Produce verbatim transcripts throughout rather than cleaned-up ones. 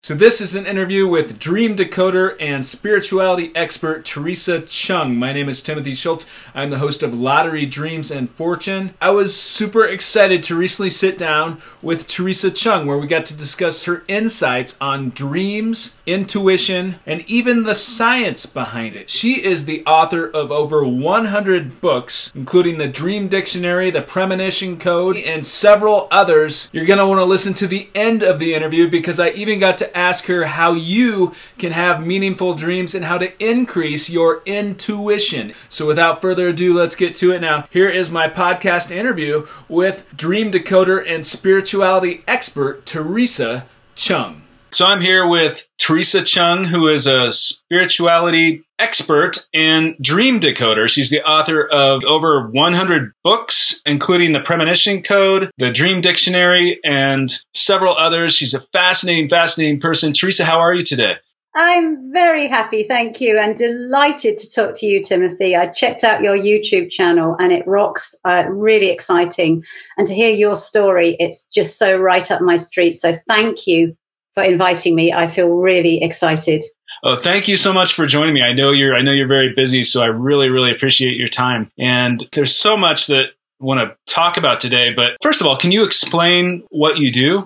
So this is an interview with dream decoder and spirituality expert Teresa Chung. My name is Timothy Schultz. I'm the host of Lottery, Dreams, and Fortune. I was super excited to recently sit down with Teresa Chung, where we got to discuss her insights on dreams, intuition, and even the science behind it. She is the author of over one hundred books, including the Dream Dictionary, the Premonition Code, and several others. You're going to want to listen to the end of the interview because I even got to ask her how you can have meaningful dreams and how to increase your intuition. So without further ado, let's get to it now. Here is my podcast interview with dream decoder and spirituality expert Teresa Chung. So I'm here with Teresa Chung, who is a spirituality expert and dream decoder. She's the author of over one hundred books, including the Premonition Code, the Dream Dictionary, and several others. She's a fascinating, fascinating person. Teresa, how are you today? I'm very happy, thank you, and delighted to talk to you, Timothy. I checked out your YouTube channel and it rocks, uh, really exciting. And to hear your story, it's just so right up my street. So thank you for inviting me. I feel really excited. Oh, thank you so much for joining me. I know you're I know you're very busy, so I really, really appreciate your time. And there's so much that I want to talk about today. But first of all, can you explain what you do?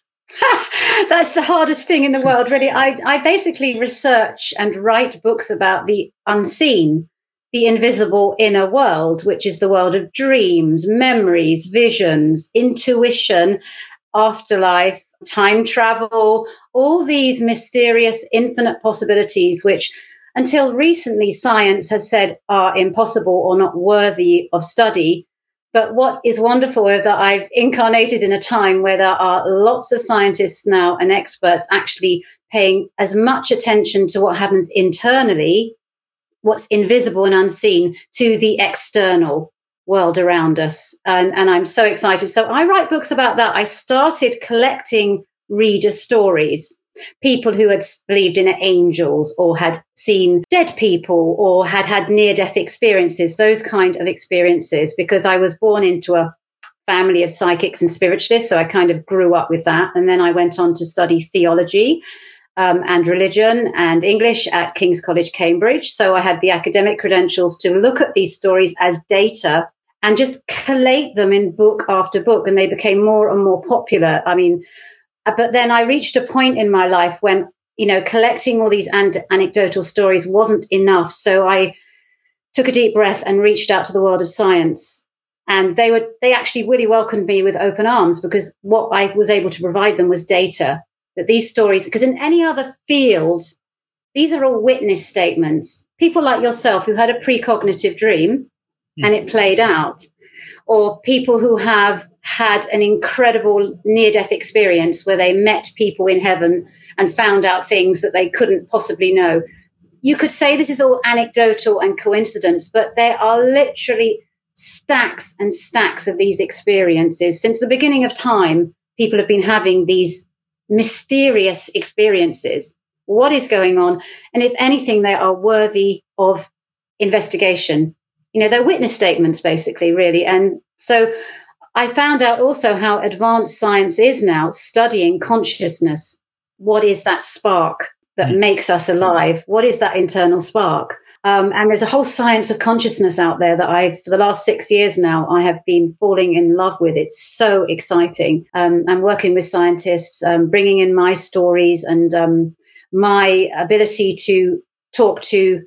That's the hardest thing in the world, really. I, I basically research and write books about the unseen, the invisible inner world, which is the world of dreams, memories, visions, intuition, afterlife, time travel, all these mysterious, infinite possibilities, which until recently science has said are impossible or not worthy of study. But what is wonderful is that I've incarnated in a time where there are lots of scientists now and experts actually paying as much attention to what happens internally, what's invisible and unseen, to the external world around us. And, and I'm so excited. So I write books about that. I started collecting reader stories, people who had believed in angels or had seen dead people or had had near-death experiences, those kind of experiences, because I was born into a family of psychics and spiritualists. So I kind of grew up with that. And then I went on to study theology um, and religion and English at King's College, Cambridge. So I had the academic credentials to look at these stories as data and just collate them in book after book. And they became more and more popular. I mean, but then I reached a point in my life when, you know, collecting all these and- anecdotal stories wasn't enough. So I took a deep breath and reached out to the world of science. And they were, they actually really welcomed me with open arms, because what I was able to provide them was data that these stories, because in any other field, these are all witness statements. People like yourself who had a precognitive dream and it played out, or people who have had an incredible near-death experience where they met people in heaven and found out things that they couldn't possibly know. You could say this is all anecdotal and coincidence, but there are literally stacks and stacks of these experiences. Since the beginning of time, people have been having these mysterious experiences. What is going on? And if anything, they are worthy of investigation. You know, they're witness statements, basically, really. And so I found out also how advanced science is now studying consciousness. What is that spark that mm. makes us alive? What is that internal spark? Um, and there's a whole science of consciousness out there that I've, for the last six years now, I have been falling in love with. It's so exciting. Um, I'm working with scientists, um, bringing in my stories and um, my ability to talk to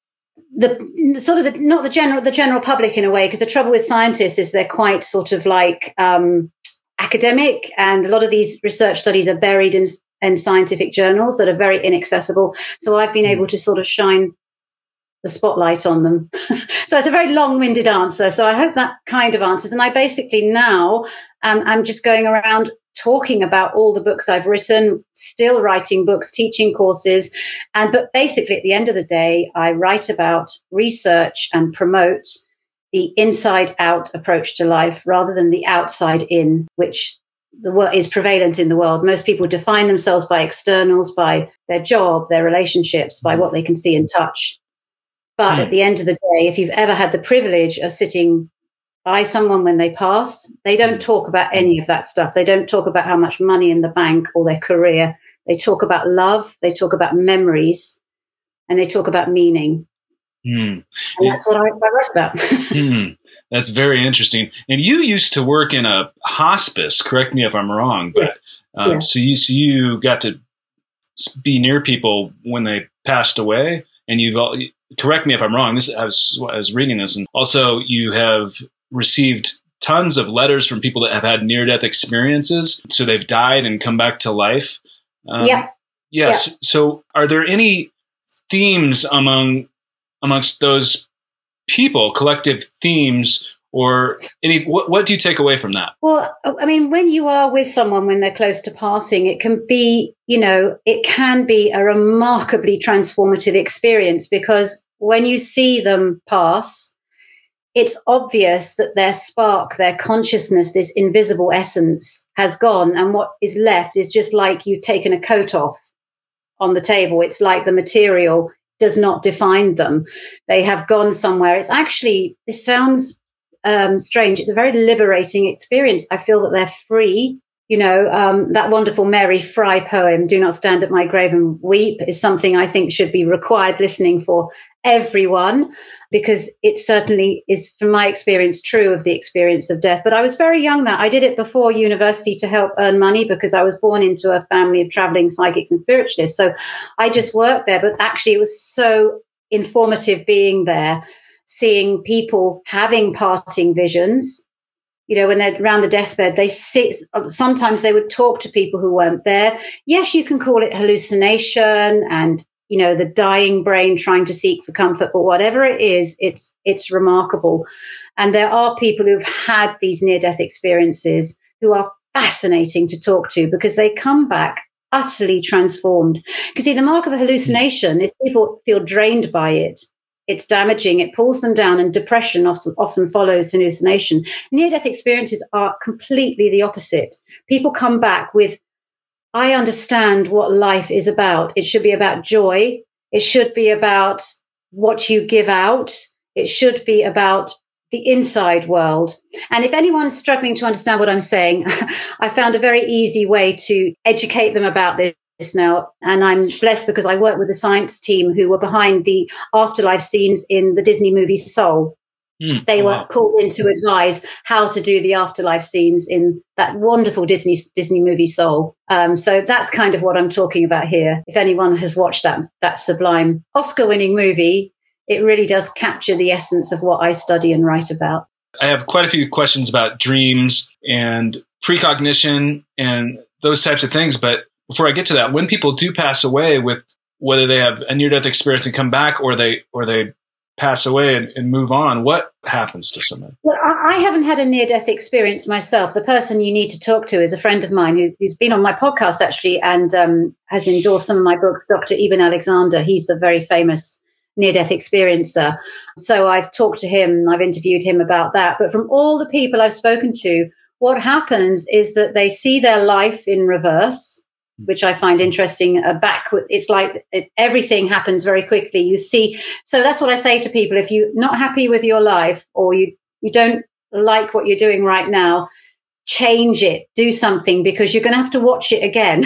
the sort of the, not the general, the general public in a way, because the trouble with scientists is they're quite sort of like um, academic, and a lot of these research studies are buried in, in scientific journals that are very inaccessible. So I've been able to sort of shine the spotlight on them. So it's a very long-winded answer. So I hope that kind of answers. And I basically now um, I'm just going around talking about all the books I've written, still writing books, teaching courses. And but basically at the end of the day, I write about, research and promote the inside out approach to life rather than the outside in, which the word is prevalent in the world. Most people define themselves by externals, by their job, their relationships, by what they can see and touch. But at the end of the day, if you've ever had the privilege of sitting by someone when they pass, they don't talk about any of that stuff. They don't talk about how much money in the bank or their career. They talk about love, they talk about memories, and they talk about meaning. Mm. And that's what I, I wrote about. mm. That's very interesting. And you used to work in a hospice, correct me if I'm wrong, but Yes. um, Yes. so you so you got to be near people when they passed away, and you've all, correct me if I'm wrong. This I was I was reading this, and also you have received tons of letters from people that have had near-death experiences, so they've died and come back to life. Um, yeah. Yes. Yeah. So, are there any themes among amongst those people, collective themes, or any? What, what do you take away from that? Well, I mean, when you are with someone when they're close to passing, it can be, you know, it can be a remarkably transformative experience, because when you see them pass, it's obvious that their spark, their consciousness, this invisible essence has gone. And what is left is just like you've taken a coat off on the table. It's like the material does not define them. They have gone somewhere. It's actually, this sounds um, strange. It's a very liberating experience. I feel that they're free. You know, um, that wonderful Mary Fry poem, "Do Not Stand at My Grave and Weep," is something I think should be required listening for everyone, because it certainly is, from my experience, true of the experience of death. But I was very young then. I did it before university to help earn money, because I was born into a family of traveling psychics and spiritualists. So I just worked there. But actually, it was so informative being there, seeing people having parting visions. You know, when they're around the deathbed, they sit, sometimes they would talk to people who weren't there. Yes, you can call it hallucination and, you know, the dying brain trying to seek for comfort, but whatever it is, it's, it's remarkable. And there are people who've had these near-death experiences who are fascinating to talk to, because they come back utterly transformed. Because see, the mark of a hallucination is people feel drained by it. It's damaging. It pulls them down, and depression often, often follows hallucination. Near-death experiences are completely the opposite. People come back with, I understand what life is about. It should be about joy. It should be about what you give out. It should be about the inside world. And if anyone's struggling to understand what I'm saying, I found a very easy way to educate them about this now. And I'm blessed because I work with the science team who were behind the afterlife scenes in the Disney movie Soul. Mm, they wow. were called in to advise how to do the afterlife scenes in that wonderful Disney Disney movie Soul. Um, so that's kind of what I'm talking about here. If anyone has watched that, that sublime Oscar-winning movie, it really does capture the essence of what I study and write about. I have quite a few questions about dreams and precognition and those types of things. But before I get to that, when people do pass away, with whether they have a near-death experience and come back, or they or they pass away and, and move on, what happens to someone? Well, I haven't had a near-death experience myself. The person you need to talk to is a friend of mine who, who's been on my podcast, actually, and um, has endorsed some of my books, Doctor Eben Alexander. He's a very famous near-death experiencer. So I've talked to him, I've interviewed him about that. But from all the people I've spoken to, what happens is that they see their life in reverse, which I find interesting. Uh, back, it's like it, everything happens very quickly. You see, so that's what I say to people: if you're not happy with your life, or you you don't like what you're doing right now, change it, do something, because you're going to have to watch it again.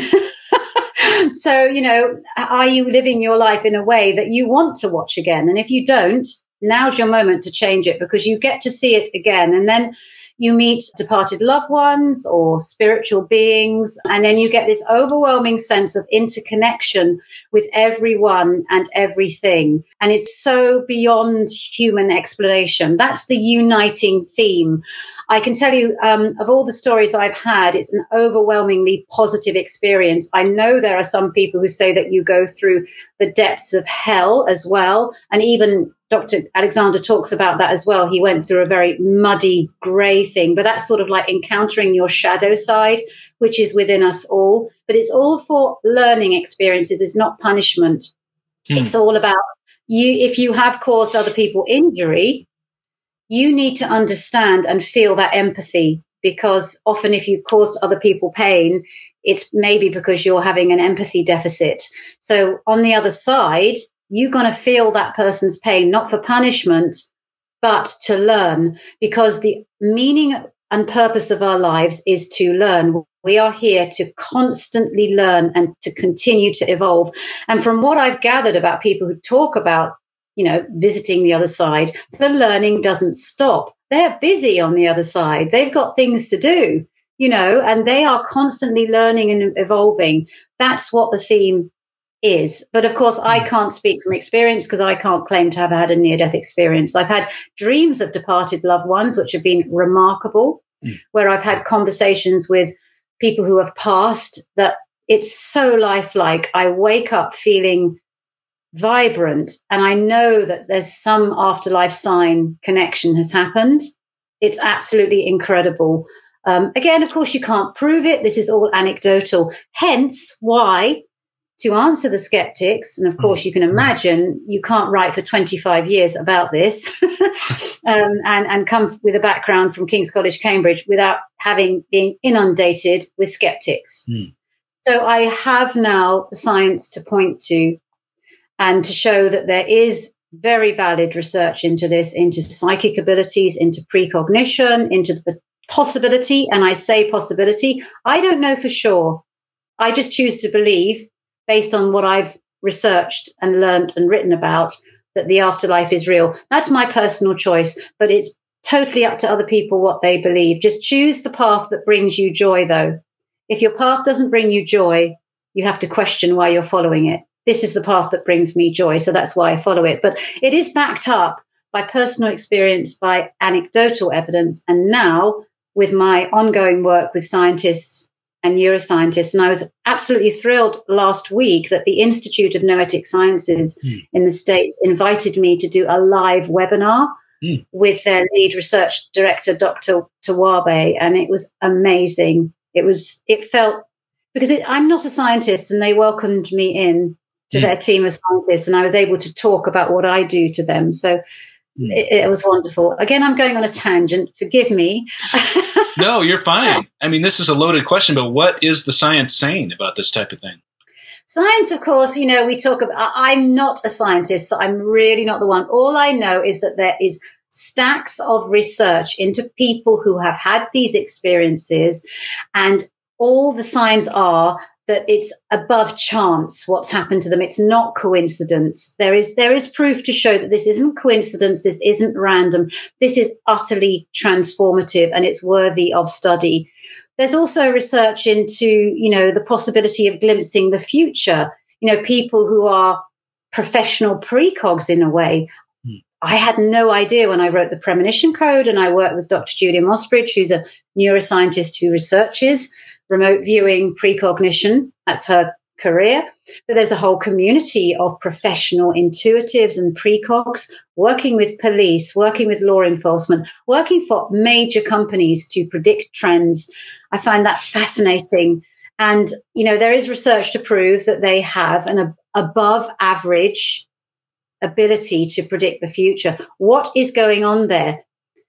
So, you know, are you living your life in a way that you want to watch again? And if you don't, now's your moment to change it, because you get to see it again, and then you meet departed loved ones or spiritual beings, and then you get this overwhelming sense of interconnection with everyone and everything. And it's so beyond human explanation. That's the uniting theme. I can tell you, um, of all the stories I've had, it's an overwhelmingly positive experience. I know there are some people who say that you go through the depths of hell as well. And even Doctor Alexander talks about that as well. He went through a very muddy, grey thing, but that's sort of like encountering your shadow side, which is within us all. But it's all for learning experiences. It's not punishment. Mm. It's all about you. If you have caused other people injury, you need to understand and feel that empathy, because often if you've caused other people pain, it's maybe because you're having an empathy deficit. So on the other side, you're going to feel that person's pain, not for punishment, but to learn, because the meaning and purpose of our lives is to learn. We are here to constantly learn and to continue to evolve. And from what I've gathered about people who talk about, you know, visiting the other side, the learning doesn't stop. They're busy on the other side. They've got things to do, you know, and they are constantly learning and evolving. That's what the theme is. But of course, I can't speak from experience because I can't claim to have had a near-death experience. I've had dreams of departed loved ones, which have been remarkable, mm. where I've had conversations with people who have passed that it's so lifelike. I wake up feeling vibrant and I know that there's some afterlife sign connection has happened. It's absolutely incredible. Um, again, of course, you can't prove it. This is all anecdotal. Hence why, to answer the skeptics, and of course you can imagine you can't write for twenty-five years about this um, and, and come with a background from King's College, Cambridge, without having been inundated with skeptics. Mm. So I have now the science to point to and to show that there is very valid research into this, into psychic abilities, into precognition, into the possibility, and I say possibility. I don't know for sure. I just choose to believe, based on what I've researched and learnt and written about, that the afterlife is real. That's my personal choice, but it's totally up to other people what they believe. Just choose the path that brings you joy, though. If your path doesn't bring you joy, you have to question why you're following it. This is the path that brings me joy, so that's why I follow it. But it is backed up by personal experience, by anecdotal evidence, and now with my ongoing work with scientists and neuroscientists. And I was absolutely thrilled last week that the Institute of Noetic Sciences mm. in the States invited me to do a live webinar mm. with their lead research director, Doctor Tawabe, and it was amazing. It was, it felt, because it, I'm not a scientist, and they welcomed me in to mm. their team of scientists, and I was able to talk about what I do to them. So mm. it, it was wonderful. Again, I'm going on a tangent. Forgive me. No, you're fine. I mean, this is a loaded question, but what is the science saying about this type of thing? Science, of course, you know, we talk about, I'm not a scientist, so I'm really not the one. All I know is that there is stacks of research into people who have had these experiences, and all the signs are that it's above chance what's happened to them. It's not coincidence. There is there is proof to show that this isn't coincidence. This isn't random. This is utterly transformative, and it's worthy of study. There's also research into, you know, the possibility of glimpsing the future. You know, people who are professional precogs in a way. Mm. I had no idea when I wrote the Premonition Code, and I worked with Doctor Julia Mossbridge, who's a neuroscientist who researches remote viewing, precognition. That's her career. But there's a whole community of professional intuitives and precogs working with police, working with law enforcement, working for major companies to predict trends. I find that fascinating. And, you know, there is research to prove that they have an ab- above average ability to predict the future. What is going on there?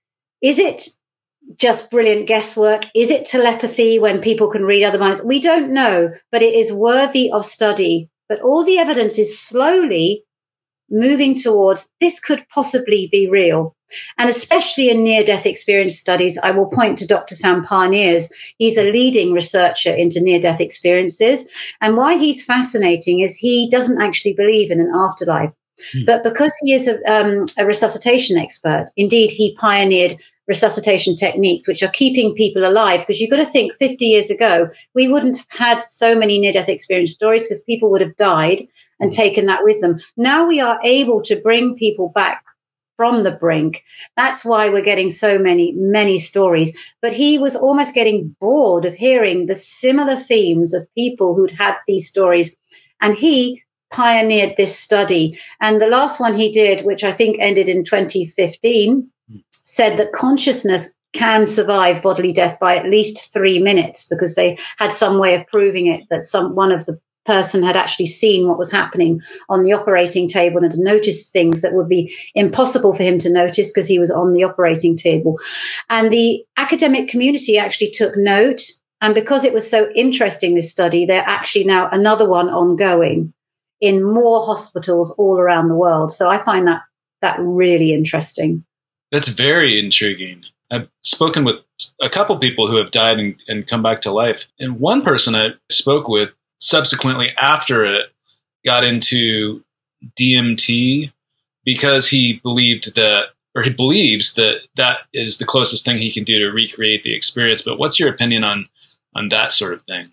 Is it just brilliant guesswork? Is it telepathy when people can read other minds? We don't know, but it is worthy of study. But all the evidence is slowly moving towards this could possibly be real. And especially in near-death experience studies, I will point to Doctor Sam Parniers. He's a leading researcher into near-death experiences. And why he's fascinating is he doesn't actually believe in an afterlife. Hmm. But because he is a, um, a resuscitation expert, indeed, he pioneered resuscitation techniques, which are keeping people alive. Because you've got to think fifty years ago, we wouldn't have had so many near-death experience stories because people would have died and taken that with them. Now we are able to bring people back from the brink. That's why we're getting so many, many stories. But he was almost getting bored of hearing the similar themes of people who'd had these stories. And he pioneered this study. And the last one he did, which I think ended in twenty fifteen, said that consciousness can survive bodily death by at least three minutes because they had some way of proving it, that some one of the person had actually seen what was happening on the operating table and had noticed things that would be impossible for him to notice because he was on the operating table. And the academic community actually took note. And because it was so interesting, this study, there actually now another one ongoing in more hospitals all around the world. So I find that that really interesting. That's very intriguing. I've spoken with a couple people who have died and, and come back to life. And one person I spoke with subsequently after it got into D M T because he believed that, or he believes that that is the closest thing he can do to recreate the experience. But what's your opinion on, on that sort of thing?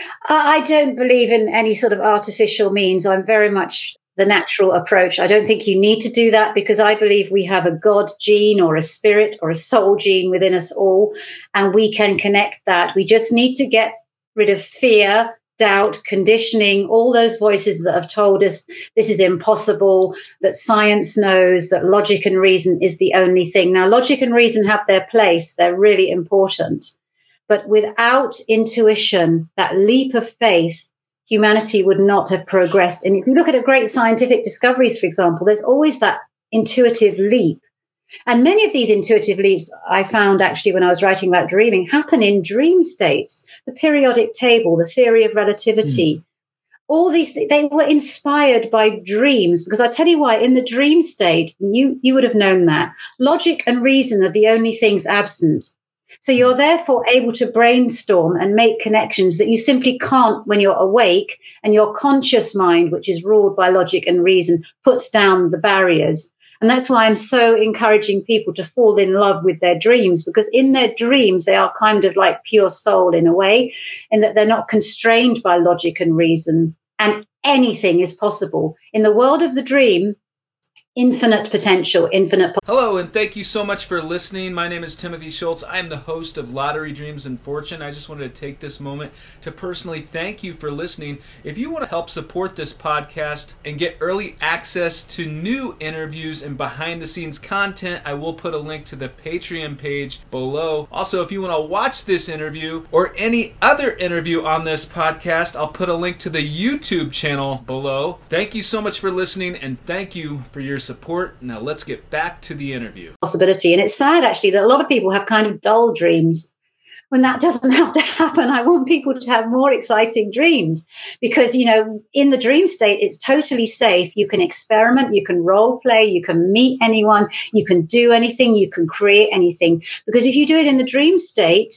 I don't believe in any sort of artificial means. I'm very much the natural approach. I don't think you need to do that because I believe we have a God gene or a spirit or a soul gene within us all, and we can connect that. We just need to get rid of fear, doubt, conditioning, all those voices that have told us this is impossible, that science knows, that logic and reason is the only thing. Now, logic and reason have their place. They're really important. But without intuition, that leap of faith, humanity would not have progressed. And if you look at a great scientific discoveries, for example, there's always that intuitive leap. And many of these intuitive leaps I found actually when I was writing about dreaming happen in dream states. The periodic table, the theory of relativity, mm. all these, they were inspired by dreams. Because I tell you why, in the dream state, you, you would have known that, logic and reason are the only things absent. So you're therefore able to brainstorm and make connections that you simply can't when you're awake, and your conscious mind, which is ruled by logic and reason, puts down the barriers. And that's why I'm so encouraging people to fall in love with their dreams, because in their dreams, they are kind of like pure soul in a way, in that they're not constrained by logic and reason, and anything is possible. In the world of the dream, infinite potential, infinite. Po- Hello, and thank you so much for listening. My name is Timothy Schultz. I am the host of Lottery, Dreams, and Fortune. I just wanted to take this moment to personally thank you for listening. If you want to help support this podcast and get early access to new interviews and behind-the-scenes content, I will put a link to the Patreon page below. Also, if you want to watch this interview or any other interview on this podcast, I'll put a link to the YouTube channel below. Thank you so much for listening, and thank you for your support. Now let's get back to the interview. Possibility. And it's sad actually that a lot of people have kind of dull dreams when that doesn't have to happen. I want people to have more exciting dreams because, you know, in the dream state, it's totally safe. You can experiment, you can role play, you can meet anyone, you can do anything, you can create anything. Because if you do it in the dream state,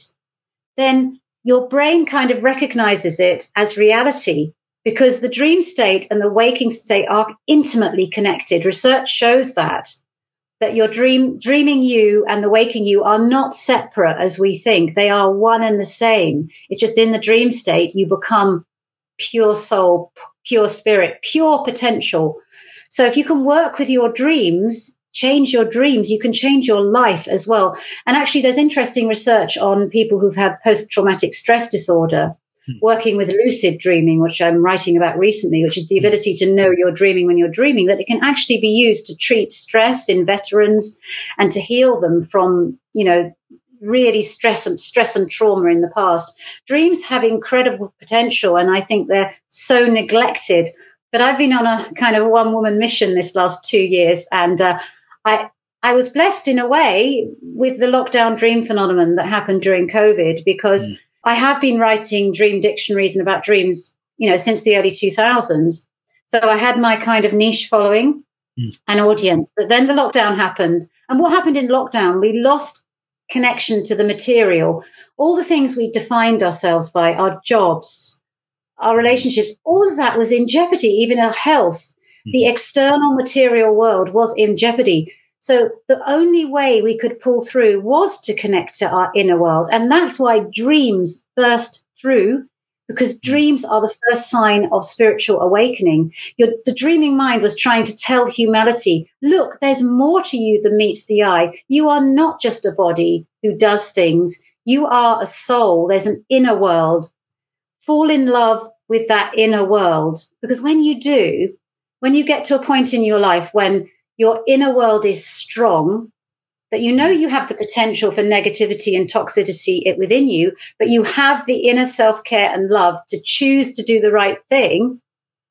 then your brain kind of recognizes it as reality. Because the dream state and the waking state are intimately connected. Research shows that, that your dream, dreaming you and the waking you are not separate as we think. They are one and the same. It's just in the dream state, you become pure soul, pure spirit, pure potential. So if you can work with your dreams, change your dreams, you can change your life as well. And actually, there's interesting research on people who've had post-traumatic stress disorder, working with lucid dreaming, which I'm writing about recently, which is the ability to know you're dreaming when you're dreaming, that it can actually be used to treat stress in veterans and to heal them from, you know, really stress and stress and trauma in the past. Dreams have incredible potential, and I think they're so neglected. But I've been on a kind of one-woman mission this last two years, and uh, I I was blessed in a way with the lockdown dream phenomenon that happened during COVID, because mm. I have been writing dream dictionaries and about dreams, you know, since the early two thousands. So I had my kind of niche following, mm. an audience. But then the lockdown happened. And what happened in lockdown? We lost connection to the material. All the things we defined ourselves by, our jobs, our relationships, all of that was in jeopardy, even our health. Mm. The external material world was in jeopardy. So the only way we could pull through was to connect to our inner world. And that's why dreams burst through, because dreams are the first sign of spiritual awakening. Your, the dreaming mind was trying to tell humanity, look, there's more to you than meets the eye. You are not just a body who does things. You are a soul. There's an inner world. Fall in love with that inner world. Because when you do, when you get to a point in your life when your inner world is strong, that you know you have the potential for negativity and toxicity within you, but you have the inner self-care and love to choose to do the right thing,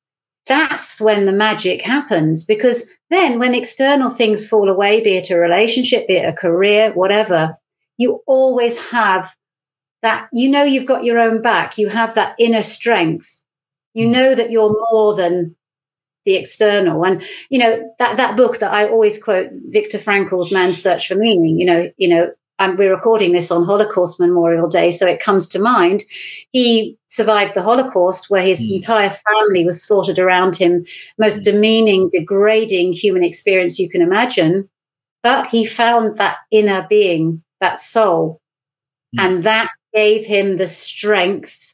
that's when the magic happens. Because then when external things fall away, be it a relationship, be it a career, whatever, you always have that, you know you've got your own back. You have that inner strength. You know that you're more than the external. And, you know, that, that book that I always quote, Viktor Frankl's Man's Search for Meaning, you know, you know, and we're recording this on Holocaust Memorial Day, so it comes to mind. He survived the Holocaust, where his mm. entire family was slaughtered around him, most mm. demeaning, degrading human experience you can imagine. But he found that inner being, that soul, mm. and that gave him the strength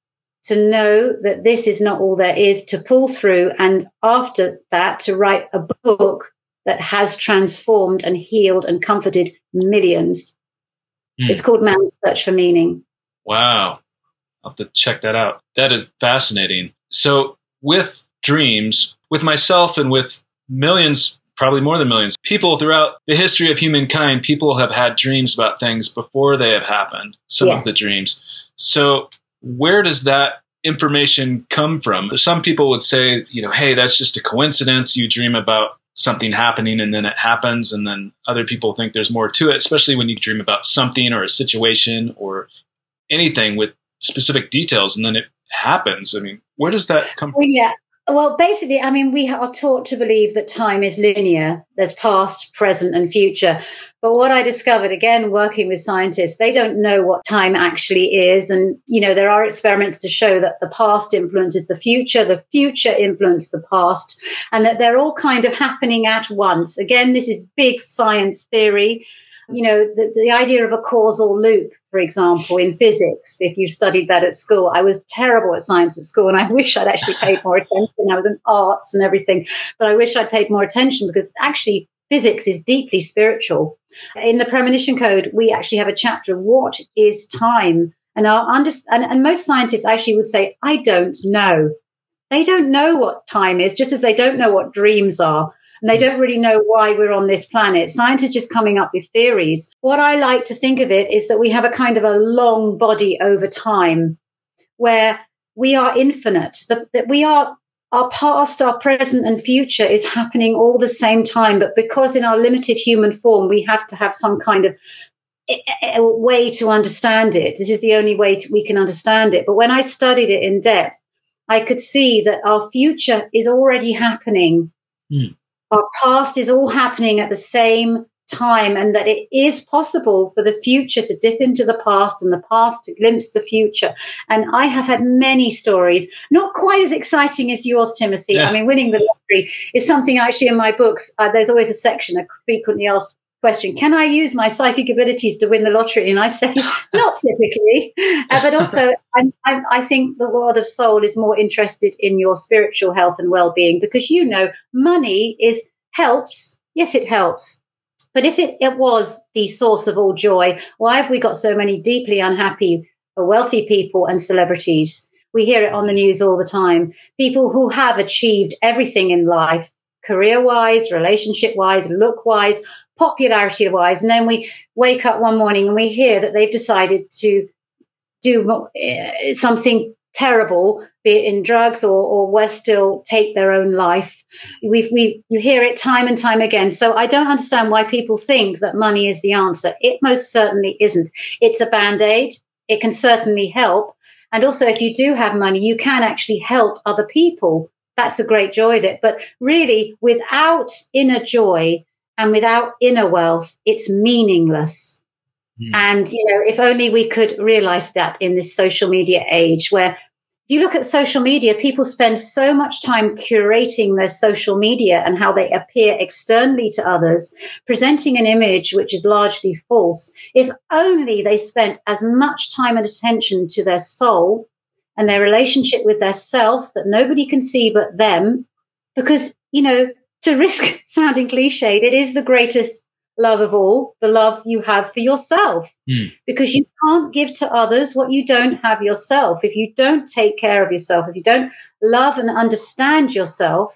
to know that this is not all there is, to pull through, and after that to write a book that has transformed and healed and comforted millions. Mm. It's called Man's Search for Meaning. Wow. I'll have to check that out. That is fascinating. So with dreams, with myself and with millions, probably more than millions, people throughout the history of humankind, people have had dreams about things before they have happened, some yes. of the dreams. So where does that information come from? Some people would say, you know, hey, that's just a coincidence. You dream about something happening and then it happens. And then other people think there's more to it, especially when you dream about something or a situation or anything with specific details and then it happens. I mean, where does that come from? Well, yeah. Well, basically, I mean, we are taught to believe that time is linear. There's past, present, and future. But what I discovered, again, working with scientists, they don't know what time actually is. And, you know, there are experiments to show that the past influences the future, the future influences the past, and that they're all kind of happening at once. Again, this is big science theory. You know, the, the idea of a causal loop, for example, in physics, if you studied that at school. I was terrible at science at school, and I wish I'd actually paid more attention. I was in arts and everything, but I wish I'd paid more attention, because actually physics is deeply spiritual. In the Premonition Code, we actually have a chapter, what is time? And, our under- and, and most scientists actually would say, I don't know. They don't know what time is, just as they don't know what dreams are. And they don't really know why we're on this planet. Science is just coming up with theories. What I like to think of it is that we have a kind of a long body over time, where we are infinite, that, that we are, our past, our present and future is happening all the same time. But because in our limited human form, we have to have some kind of a way to understand it. This is the only way to, we can understand it. But when I studied it in depth, I could see that our future is already happening. Mm. Our past is all happening at the same time, and that it is possible for the future to dip into the past and the past to glimpse the future. And I have had many stories, not quite as exciting as yours, Timothy. Yeah. I mean, winning the lottery is something actually in my books. Uh, there's always a section, a frequently asked question, can I use my psychic abilities to win the lottery? And I say, not typically. Uh, but also, I'm, I, I think the world of soul is more interested in your spiritual health and well-being, because, you know, money is helps. Yes, it helps. But if it, it was the source of all joy, why have we got so many deeply unhappy, wealthy people and celebrities? We hear it on the news all the time. People who have achieved everything in life, career-wise, relationship-wise, look-wise, popularity-wise, and then we wake up one morning and we hear that they've decided to do uh, something terrible, be it in drugs or, or worse still, take their own life. We've, we, you hear it time and time again. So I don't understand why people think that money is the answer. It most certainly isn't. It's a Band-Aid. It can certainly help. And also, if you do have money, you can actually help other people. That's a great joy that, but really, without inner joy and without inner wealth, it's meaningless. Mm. And, you know, if only we could realize that in this social media age, where if you look at social media, people spend so much time curating their social media and how they appear externally to others, presenting an image which is largely false. If only they spent as much time and attention to their soul and their relationship with their self that nobody can see but them, because, you know, to risk sounding cliched, it is the greatest love of all, the love you have for yourself, mm. because you can't give to others what you don't have yourself. If you don't take care of yourself, if you don't love and understand yourself,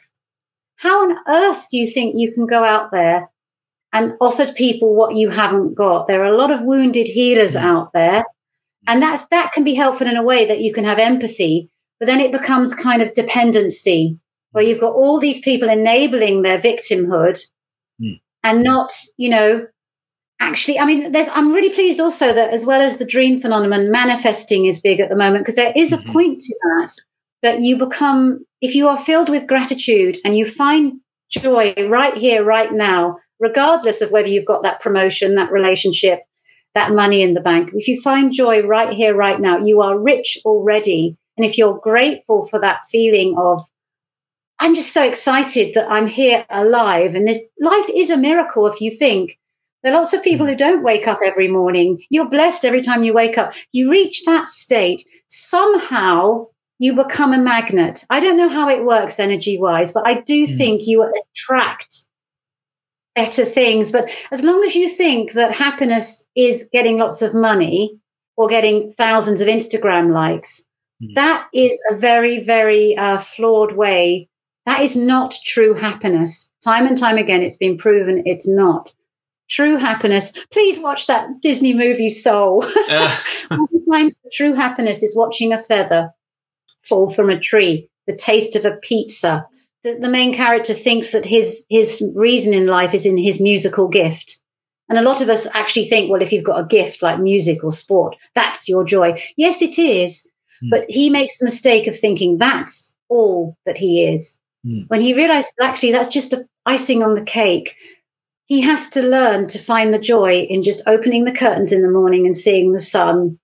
how on earth do you think you can go out there and offer people what you haven't got? There are a lot of wounded healers mm. out there, and that's that can be helpful in a way that you can have empathy, but then it becomes kind of dependency, where you've got all these people enabling their victimhood mm. and not, you know, actually, I mean, there's, I'm really pleased also that as well as the dream phenomenon, manifesting is big at the moment, because there is a mm-hmm. point to that, that you become, if you are filled with gratitude and you find joy right here, right now, regardless of whether you've got that promotion, that relationship, that money in the bank. If you find joy right here, right now, you are rich already. And if you're grateful for that feeling of, I'm just so excited that I'm here alive. And this life is a miracle if you think. There are lots of people who don't wake up every morning. You're blessed every time you wake up. You reach that state. Somehow you become a magnet. I don't know how it works energy-wise, but I do mm. think you attract better things. But as long as you think that happiness is getting lots of money or getting thousands of Instagram likes, mm. that is a very, very uh, flawed way. That is not true happiness. Time and time again, it's been proven it's not. True happiness. Please watch that Disney movie Soul. Uh. Sometimes the true happiness is watching a feather fall from a tree, the taste of a pizza. The, the main character thinks that his his reason in life is in his musical gift. And a lot of us actually think, well, if you've got a gift like music or sport, that's your joy. Yes, it is. Mm. But he makes the mistake of thinking that's all that he is. Mm. When he realizes actually that's just a icing on the cake. He has to learn to find the joy in just opening the curtains in the morning and seeing the sun,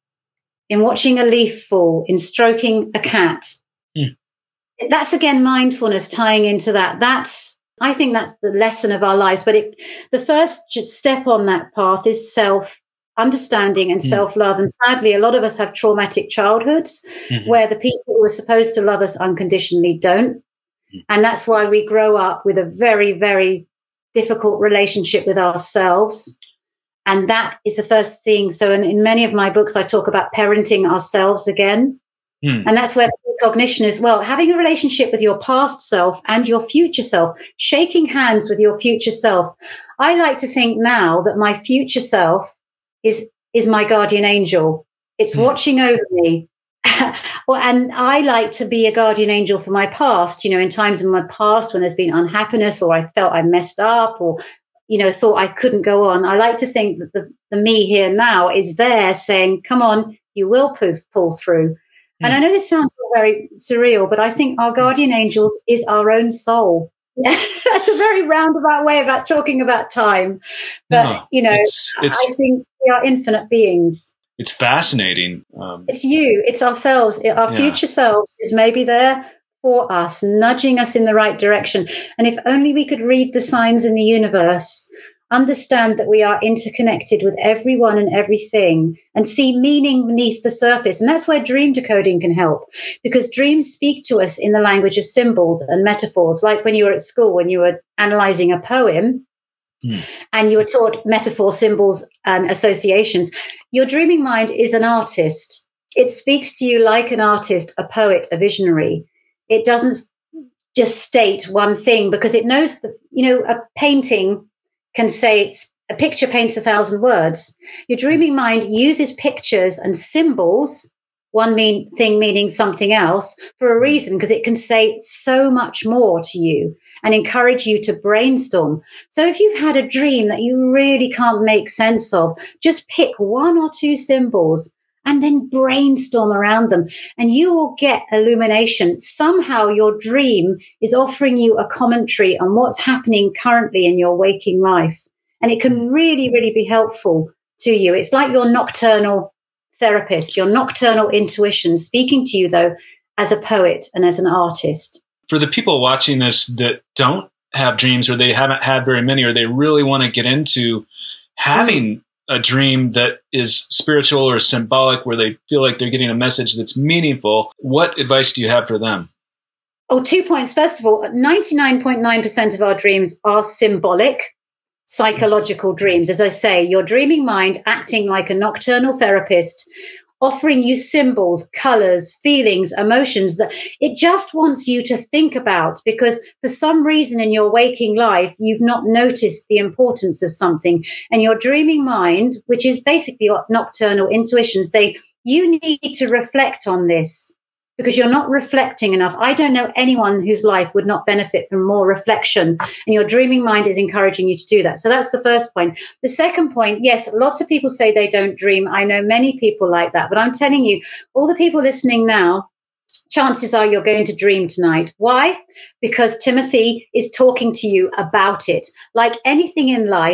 in watching a leaf fall, in stroking a cat. Mm. That's, again, mindfulness tying into that. That's, I think that's the lesson of our lives. But it, the first step on that path is self-understanding and mm. self-love. And sadly, a lot of us have traumatic childhoods mm-hmm. where the people who are supposed to love us unconditionally don't. Mm. And that's why we grow up with a very, very difficult relationship with ourselves. And that is the first thing. So in, in many of my books, I talk about parenting ourselves again. Mm. And that's where cognition as well, having a relationship with your past self and your future self, shaking hands with your future self. I like to think now that my future self is, is my guardian angel. It's mm. watching over me. Well, and I like to be a guardian angel for my past, you know, in times in my past when there's been unhappiness or I felt I messed up or, you know, thought I couldn't go on. I like to think that the, the me here now is there saying, come on, you will pull, pull through. Mm. And I know this sounds very surreal, but I think our guardian angels is our own soul. That's a very roundabout way about talking about time. But, no, you know, it's, it's, I think we are infinite beings. It's fascinating. Um, it's you. It's ourselves. It, our yeah. future selves is maybe there for us, nudging us in the right direction. And if only we could read the signs in the universe, understand that we are interconnected with everyone and everything, and see meaning beneath the surface. And that's where dream decoding can help, because dreams speak to us in the language of symbols and metaphors. Like when you were at school, when you were analyzing a poem, Mm. and you were taught metaphor, symbols, and associations. Your dreaming mind is an artist. It speaks to you like an artist, a poet, a visionary. It doesn't just state one thing because it knows that, you know, a painting can say it's a picture paints a thousand words. Your dreaming mind uses pictures and symbols, one mean thing meaning something else, for a reason, because it can say so much more to you and encourage you to brainstorm. So if you've had a dream that you really can't make sense of, just pick one or two symbols and then brainstorm around them, and you will get illumination. Somehow your dream is offering you a commentary on what's happening currently in your waking life. And it can really, really be helpful to you. It's like your nocturnal therapist, your nocturnal intuition speaking to you, though, as a poet and as an artist. For the people watching this that don't have dreams, or they haven't had very many, or they really want to get into having a dream that is spiritual or symbolic, where they feel like they're getting a message that's meaningful, what advice do you have for them? Oh, two points. First of all, ninety-nine point nine percent of our dreams are symbolic, psychological dreams. As I say, your dreaming mind acting like a nocturnal therapist, offering you symbols, colors, feelings, emotions that it just wants you to think about, because for some reason in your waking life, you've not noticed the importance of something. And your dreaming mind, which is basically your nocturnal intuition, say, you need to reflect on this because you're not reflecting enough. I don't know anyone whose life would not benefit from more reflection. And your dreaming mind is encouraging you to do that. So that's the first point. The second point, yes, lots of people say they don't dream. I know many people like that. But I'm telling you, all the people listening now, chances are you're going to dream tonight. Why? Because Timothy is talking to you about it. Like anything in life,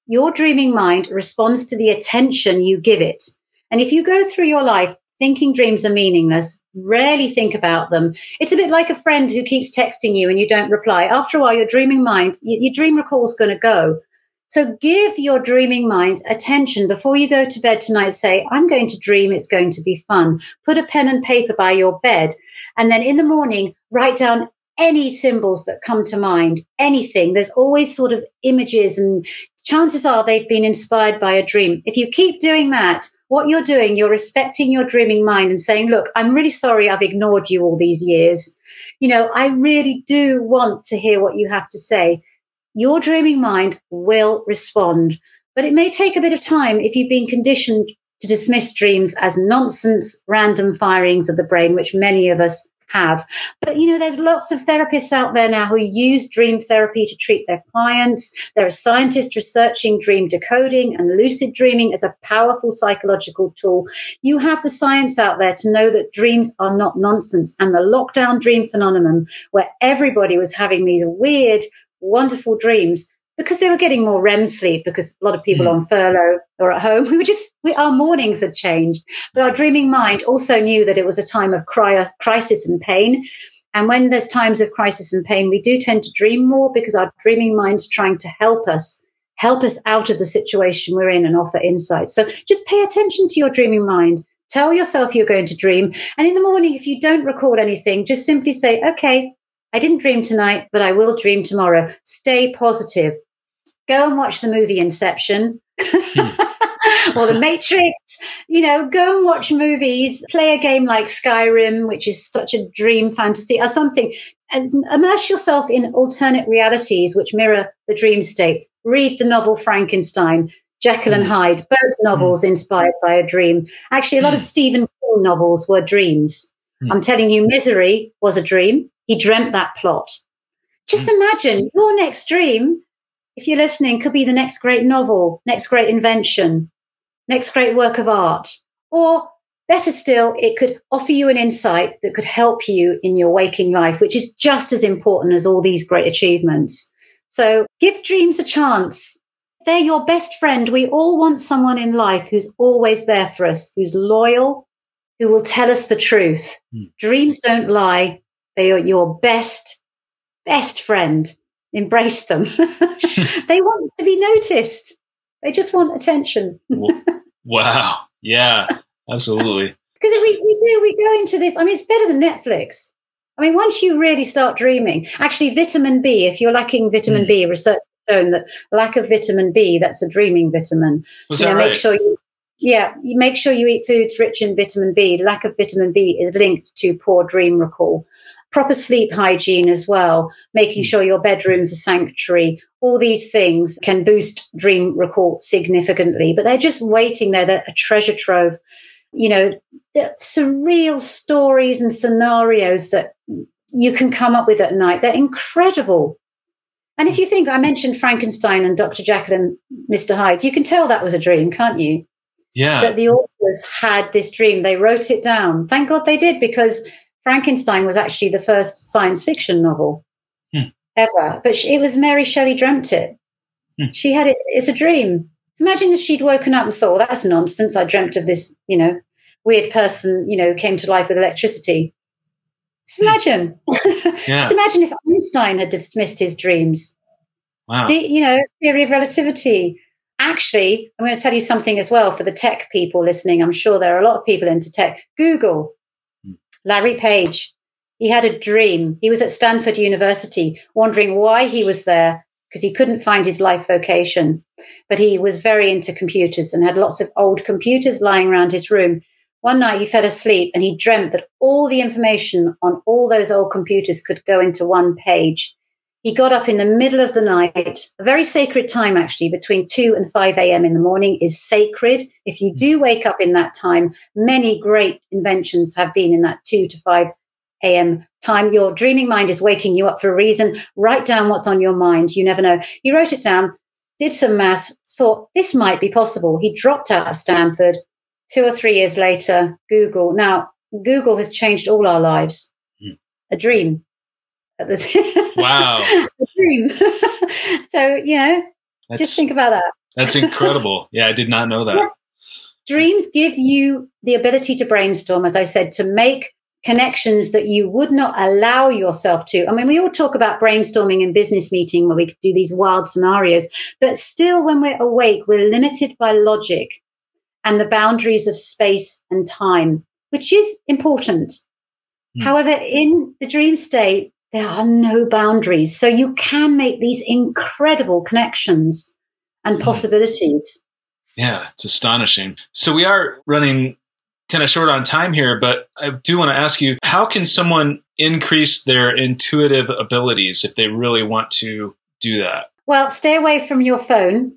your dreaming mind responds to the attention you give it. And if you go through your life thinking dreams are meaningless, rarely think about them, it's a bit like a friend who keeps texting you and you don't reply. After a while, your dreaming mind, your dream recall is going to go. So give your dreaming mind attention before you go to bed tonight. Say, I'm going to dream. It's going to be fun. Put a pen and paper by your bed. And then in the morning, write down any symbols that come to mind, anything. There's always sort of images, and chances are they've been inspired by a dream. If you keep doing that, what you're doing, you're respecting your dreaming mind and saying, look, I'm really sorry I've ignored you all these years. You know, I really do want to hear what you have to say. Your dreaming mind will respond, but it may take a bit of time if you've been conditioned to dismiss dreams as nonsense, random firings of the brain, which many of us have. But, you know, there's lots of therapists out there now who use dream therapy to treat their clients. There are scientists researching dream decoding and lucid dreaming as a powerful psychological tool. You have the science out there to know that dreams are not nonsense. And the lockdown dream phenomenon, where everybody was having these weird, wonderful dreams, because they were getting more R E M sleep, because a lot of people mm. on furlough or at home, we were just, we, our mornings had changed. But our dreaming mind also knew that it was a time of cri- crisis and pain. And when there's times of crisis and pain, we do tend to dream more, because our dreaming mind's trying to help us, help us out of the situation we're in and offer insight. So just pay attention to your dreaming mind. Tell yourself you're going to dream. And in the morning, if you don't record anything, just simply say, okay, I didn't dream tonight, but I will dream tomorrow. Stay positive. Go and watch the movie Inception or The Matrix. You know, go and watch movies. Play a game like Skyrim, which is such a dream fantasy, or something. And immerse yourself in alternate realities which mirror the dream state. Read the novel Frankenstein, Jekyll and Hyde, both novels inspired by a dream. Actually, a lot of Stephen King novels were dreams. I'm telling you, Misery was a dream. He dreamt that plot. Just imagine your next dream, if you're listening, could be the next great novel, next great invention, next great work of art. Or better still, it could offer you an insight that could help you in your waking life, which is just as important as all these great achievements. So give dreams a chance. They're your best friend. We all want someone in life who's always there for us, who's loyal, who will tell us the truth. Mm. Dreams don't lie. They are your best, best friend. Embrace them. They want to be noticed. They just want attention. Wow. Yeah, absolutely. Because we, we do, we go into this. I mean, it's better than Netflix. I mean, once you really start dreaming, actually vitamin B, if you're lacking vitamin mm. B, research has shown that lack of vitamin B, that's a dreaming vitamin. Was you that know, right? Make sure you, yeah, you make sure you eat foods rich in vitamin B. Lack of vitamin B is linked to poor dream recall. Proper sleep hygiene as well, making sure your bedroom's a sanctuary. All these things can boost dream recall significantly, but they're just waiting there. They're a treasure trove. You know, surreal stories and scenarios that you can come up with at night. They're incredible. And if you think, I mentioned Frankenstein and Doctor Jekyll and Mister Hyde, you can tell that was a dream, can't you? Yeah. That the authors had this dream. They wrote it down. Thank God they did, because Frankenstein was actually the first science fiction novel hmm. ever. But she, it was Mary Shelley dreamt it. Hmm. She had it. It's a dream. Imagine if she'd woken up and thought, well, that's nonsense. I dreamt of this, you know, weird person, you know, came to life with electricity. Just imagine. Yeah. Just imagine if Einstein had dismissed his dreams. Wow. Do, you know, theory of relativity. Actually, I'm going to tell you something as well for the tech people listening. I'm sure there are a lot of people into tech. Google. Larry Page, he had a dream. He was at Stanford University, wondering why he was there, because he couldn't find his life vocation. But he was very into computers and had lots of old computers lying around his room. One night he fell asleep and he dreamt that all the information on all those old computers could go into one page. He got up in the middle of the night, a very sacred time, actually, between two and five a.m. in the morning is sacred. If you do wake up in that time, many great inventions have been in that two to five a.m. time. Your dreaming mind is waking you up for a reason. Write down what's on your mind. You never know. He wrote it down, did some maths, thought this might be possible. He dropped out of Stanford. Two or three years later, Google. Now, Google has changed all our lives. Mm. A dream. Wow. A dream. So, you know, That's, just think about that. That's incredible. Yeah, I did not know that. Yeah. Dreams give you the ability to brainstorm, as I said, to make connections that you would not allow yourself to. I mean, we all talk about brainstorming in business meeting where we could do these wild scenarios, but still when we're awake, we're limited by logic and the boundaries of space and time, which is important. Hmm. However, in the dream state, there are no boundaries. So you can make these incredible connections and possibilities. Yeah, it's astonishing. So we are running kind of short on time here, but I do want to ask you, how can someone increase their intuitive abilities if they really want to do that? Well, stay away from your phone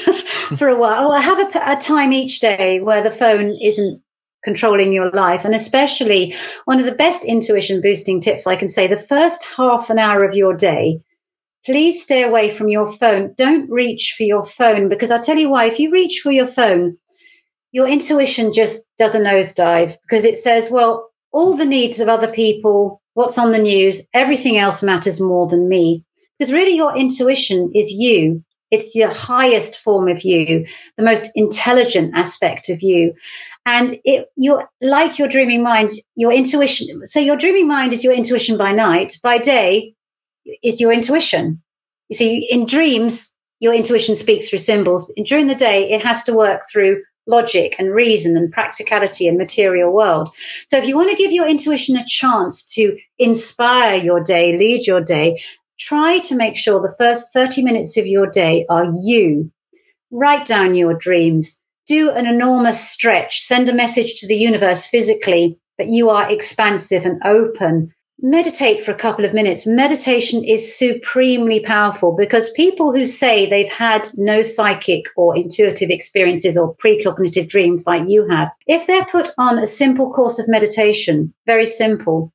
for a while. Well, have a, a time each day where the phone isn't controlling your life. And especially one of the best intuition boosting tips I can say, the first half an hour of your day, please stay away from your phone. Don't reach for your phone, because I'll tell you why. If you reach for your phone, your intuition just does a nosedive, because it says, well, all the needs of other people, what's on the news, everything else matters more than me. Because really your intuition is you. It's the highest form of you, the most intelligent aspect of you. And it, you're like your dreaming mind, your intuition. So your dreaming mind is your intuition by night. By day is your intuition. You see, in dreams, your intuition speaks through symbols. During the day, it has to work through logic and reason and practicality and material world. So if you want to give your intuition a chance to inspire your day, lead your day, try to make sure the first thirty minutes of your day are you. Write down your dreams. Do an enormous stretch. Send a message to the universe physically that you are expansive and open. Meditate for a couple of minutes. Meditation is supremely powerful, because people who say they've had no psychic or intuitive experiences or precognitive dreams like you have, if they're put on a simple course of meditation, very simple,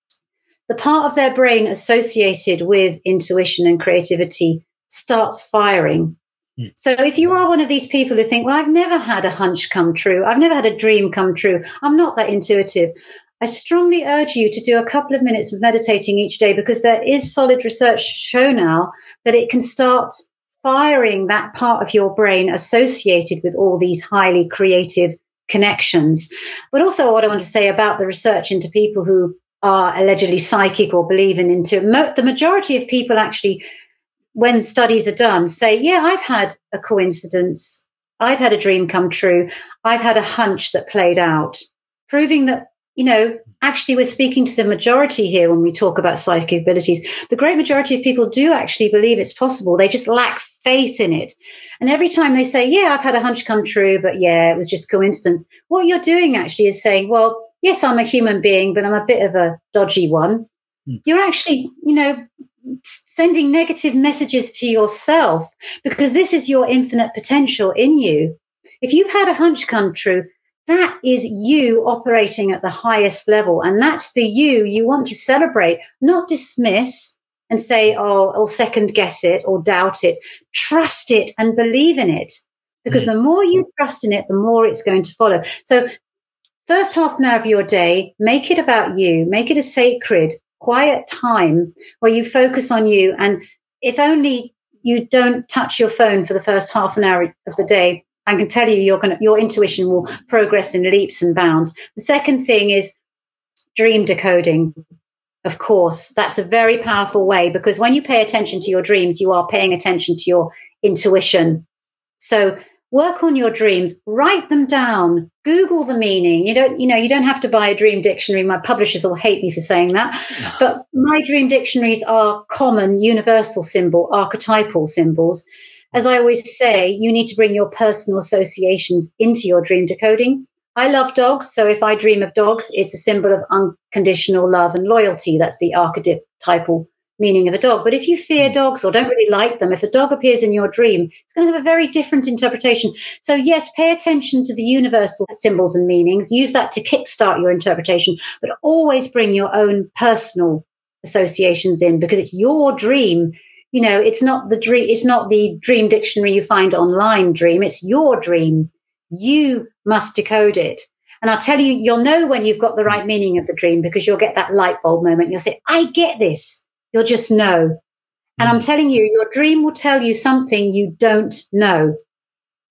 the part of their brain associated with intuition and creativity starts firing. Hmm. So if you are one of these people who think, well, I've never had a hunch come true, I've never had a dream come true, I'm not that intuitive, I strongly urge you to do a couple of minutes of meditating each day, because there is solid research show now that it can start firing that part of your brain associated with all these highly creative connections. But also what I want to say about the research into people who are allegedly psychic or believe in intuition, the majority of people actually, when studies are done, say, yeah, I've had a coincidence, I've had a dream come true, I've had a hunch that played out, proving that, you know, actually we're speaking to the majority here when we talk about psychic abilities. The great majority of people do actually believe it's possible. They just lack faith in it. And every time they say, yeah, I've had a hunch come true, but yeah, it was just coincidence, what you're doing actually is saying, well, yes, I'm a human being, but I'm a bit of a dodgy one. Hmm. You're actually, you know, sending negative messages to yourself, because this is your infinite potential in you. If you've had a hunch come true, that is you operating at the highest level. And that's the you you want to celebrate, not dismiss and say, oh, or second guess it or doubt it. Trust it and believe in it, because the more you trust in it, the more it's going to follow. So first half an hour of your day, make it about you, make it a sacred, quiet time where you focus on you. And if only you don't touch your phone for the first half an hour of the day, I can tell you, you're going to, your intuition will progress in leaps and bounds. The second thing is dream decoding. Of course, that's a very powerful way, because when you pay attention to your dreams, you are paying attention to your intuition. So work on your dreams, write them down, Google the meaning. You don't, you know, you don't have to buy a dream dictionary. My publishers will hate me for saying that, no. But my dream dictionaries are common, universal symbol, archetypal symbols. As I always say, you need to bring your personal associations into your dream decoding. I love dogs, so if I dream of dogs, it's a symbol of unconditional love and loyalty. That's the archetypal meaning of a dog. But if you fear dogs or don't really like them, if a dog appears in your dream, it's going to have a very different interpretation. So yes, pay attention to the universal symbols and meanings. Use that to kickstart your interpretation, but always bring your own personal associations in, because it's your dream. You know, it's not the dream, it's not the dream dictionary you find online dream. It's your dream. You must decode it. And I'll tell you, you'll know when you've got the right meaning of the dream, because you'll get that light bulb moment. You'll say, I get this. You'll just know. And I'm telling you, your dream will tell you something you don't know.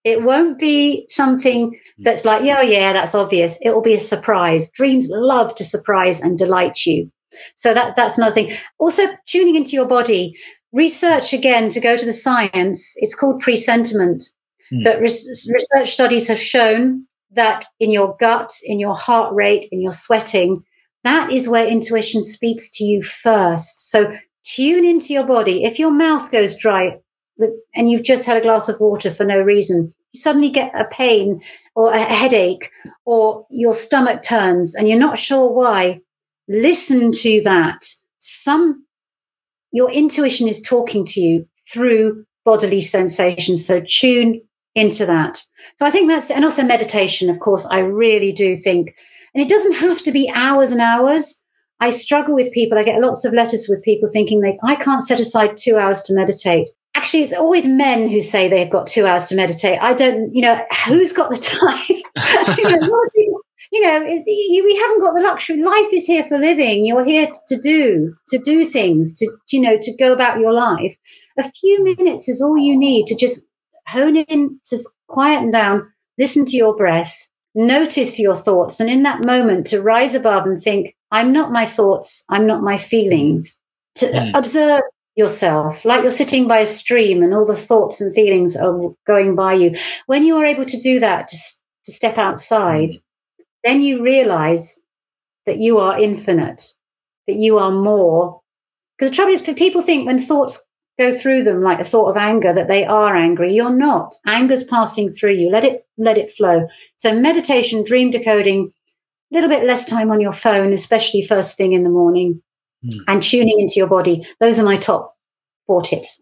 It won't be something that's like, yeah, yeah, that's obvious. It will be a surprise. Dreams love to surprise and delight you. So that, that's another thing. Also, tuning into your body. Research, again, to go to the science, it's called presentiment. Mm. That res- research studies have shown that in your gut, in your heart rate, in your sweating, that is where intuition speaks to you first. So tune into your body. If your mouth goes dry with, and you've just had a glass of water for no reason, you suddenly get a pain or a headache or your stomach turns and you're not sure why, listen to that. Some, your intuition is talking to you through bodily sensations. So tune into that. So I think that's, and also meditation, of course, I really do think, and it doesn't have to be hours and hours. I struggle with people. I get lots of letters with people thinking they, I can't set aside two hours to meditate. Actually, it's always men who say they've got two hours to meditate. I don't, you know, who's got the time? you know, a lot of people, you know, we haven't got the luxury. Life is here for living. You're here to do, to do things, to, you know, to go about your life. A few minutes is all you need to just hone in, just quieten down, listen to your breath, notice your thoughts. And in that moment to rise above and think, I'm not my thoughts. I'm not my feelings. To mm. observe yourself like you're sitting by a stream and all the thoughts and feelings are going by you. When you are able to do that, to, to step outside, then you realize that you are infinite, that you are more. Because the trouble is, people think when thoughts go through them, like a thought of anger, that they are angry. You're not. Anger's passing through you. Let it, let it flow. So meditation, dream decoding, a little bit less time on your phone, especially first thing in the morning, mm. and tuning into your body. Those are my top four tips.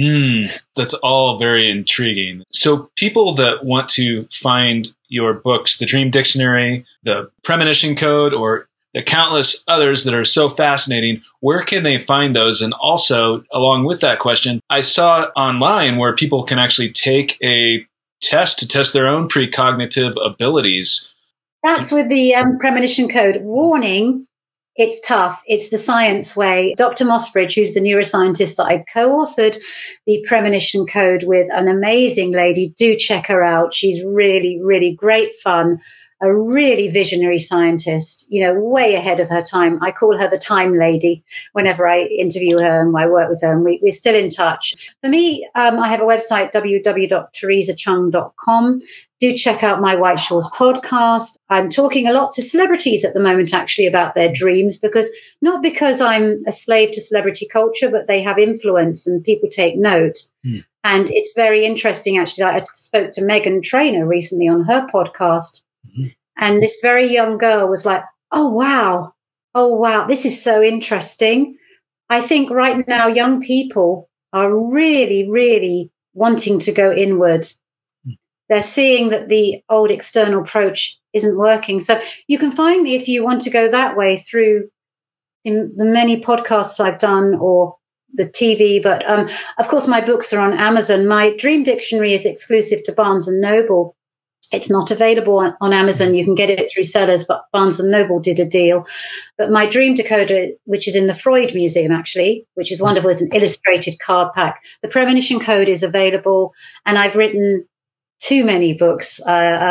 mm, that's all very intriguing. So people that want to find your books, the Dream Dictionary, the Premonition Code, or the countless others that are so fascinating, where can they find those? And also, along with that question, I saw online where people can actually take a test to test their own precognitive abilities. That's with the um, Premonition Code. Warning, it's tough. It's the science way. Doctor Mossbridge, who's the neuroscientist that I co-authored the Premonition Code with, an amazing lady. Do check her out. She's really, really great fun. A really visionary scientist, you know, way ahead of her time. I call her the time lady whenever I interview her and I work with her, and we, we're still in touch. For me, um, I have a website, w w w dot teresa chung dot com. Do check out my White Shawls podcast. I'm talking a lot to celebrities at the moment, actually, about their dreams, because not because I'm a slave to celebrity culture, but they have influence and people take note. Mm. And it's very interesting, actually. I spoke to Meghan Trainor recently on her podcast. And this very young girl was like, oh, wow. Oh, wow. This is so interesting. I think right now young people are really, really wanting to go inward. They're seeing that the old external approach isn't working. So you can find me if you want to go that way through in the many podcasts I've done or the T V. But, um, of course, my books are on Amazon. My Dream Dictionary is exclusive to Barnes and Noble. It's not available on, on Amazon. You can get it through sellers, but Barnes and Noble did a deal. But my Dream Decoder, which is in the Freud Museum, actually, which is wonderful, it's an illustrated card pack. The Premonition Code is available, and I've written too many books. Uh,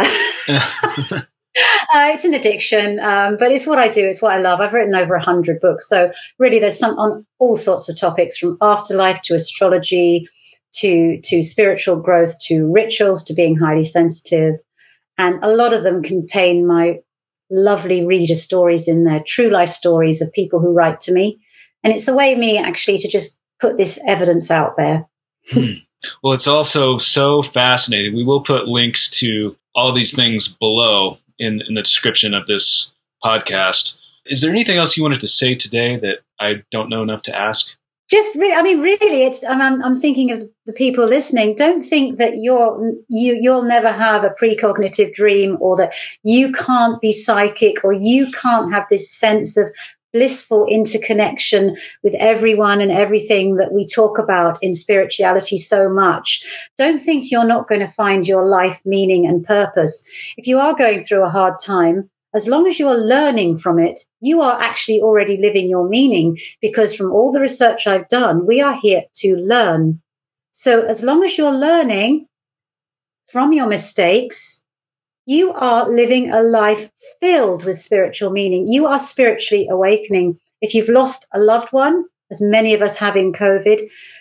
uh, it's an addiction, um, but it's what I do. It's what I love. I've written over a hundred books. So really there's some on all sorts of topics, from afterlife to astrology, to to spiritual growth, to rituals, to being highly sensitive. And a lot of them contain my lovely reader stories in there, true life stories of people who write to me. And it's a way me actually to just put this evidence out there. hmm. Well, it's also so fascinating. We will put links to all these things below in, in the description of this podcast. Is there anything else you wanted to say today that I don't know enough to ask? Just really, I mean, really, it's. I'm, I'm thinking of the people listening. Don't think that you're you you'll never have a precognitive dream, or that you can't be psychic, or you can't have this sense of blissful interconnection with everyone and everything that we talk about in spirituality so much. Don't think you're not going to find your life meaning and purpose. If you are going through a hard time, as long as you're learning from it, you are actually already living your meaning, because from all the research I've done, we are here to learn. So as long as you're learning, from your mistakes, you are living a life filled with spiritual meaning. You are spiritually awakening. If you've lost a loved one, as many of us have in COVID,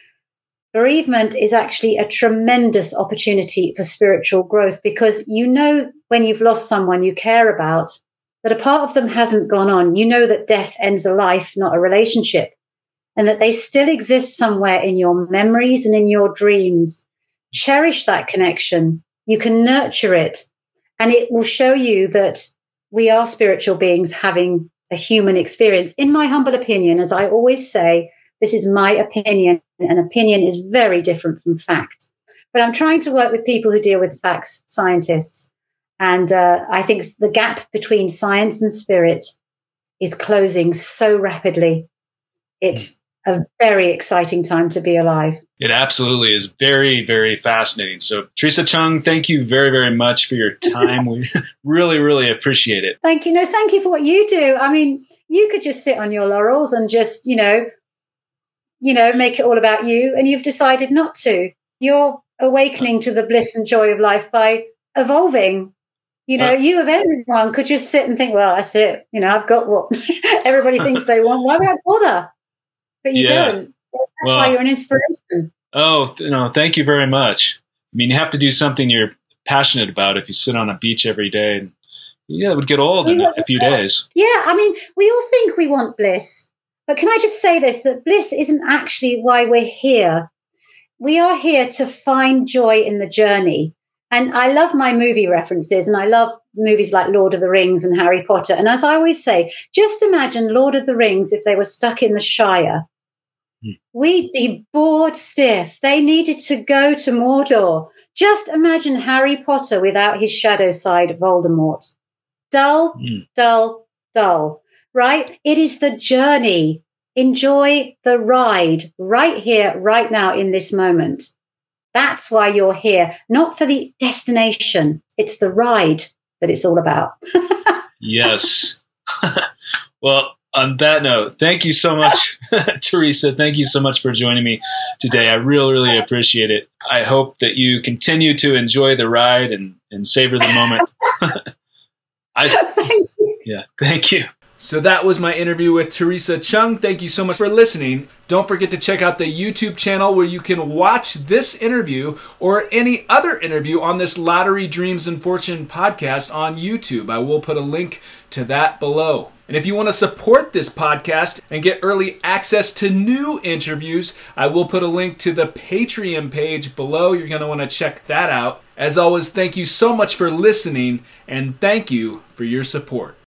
bereavement is actually a tremendous opportunity for spiritual growth, because you know when you've lost someone you care about, that a part of them hasn't gone on. You know that death ends a life, not a relationship, and that they still exist somewhere in your memories and in your dreams. Cherish that connection. You can nurture it, and it will show you that we are spiritual beings having a human experience. In my humble opinion, as I always say, this is my opinion, and opinion is very different from fact. But I'm trying to work with people who deal with facts, scientists. And uh, I think the gap between science and spirit is closing so rapidly. It's a very exciting time to be alive. It absolutely is very, very fascinating. So, Teresa Chung, thank you very, very much for your time. We really, really appreciate it. Thank you. No, thank you for what you do. I mean, you could just sit on your laurels and just, you know, you know, make it all about you, and you've decided not to. You're awakening to the bliss and joy of life by evolving. You know, uh, you of everyone could just sit and think, well, that's it. You know, I've got what everybody thinks they want. Why would I bother? But you yeah. don't. That's well, why you're an inspiration. Oh, th- no, thank you very much. I mean, you have to do something you're passionate about. If you sit on a beach every day, and, yeah, it would get old in a few days. Yeah, I mean, we all think we want bliss. But can I just say this, that bliss isn't actually why we're here. We are here to find joy in the journey. And I love my movie references, and I love movies like Lord of the Rings and Harry Potter. And as I always say, just imagine Lord of the Rings if they were stuck in the Shire. Hmm. We'd be bored stiff. They needed to go to Mordor. Just imagine Harry Potter without his shadow side, Voldemort. Dull, hmm. dull, dull. Right? It is the journey. Enjoy the ride right here, right now, in this moment. That's why you're here, not for the destination. It's the ride that it's all about. Yes. Well, on that note, thank you so much, Teresa. Thank you so much for joining me today. I really, really appreciate it. I hope that you continue to enjoy the ride and, and savor the moment. I, thank you. Yeah, thank you. So that was my interview with Teresa Chung. Thank you so much for listening. Don't forget to check out the YouTube channel where you can watch this interview or any other interview on this Lottery, Dreams, and Fortune podcast on YouTube. I will put a link to that below. And if you want to support this podcast and get early access to new interviews, I will put a link to the Patreon page below. You're going to want to check that out. As always, thank you so much for listening, and thank you for your support.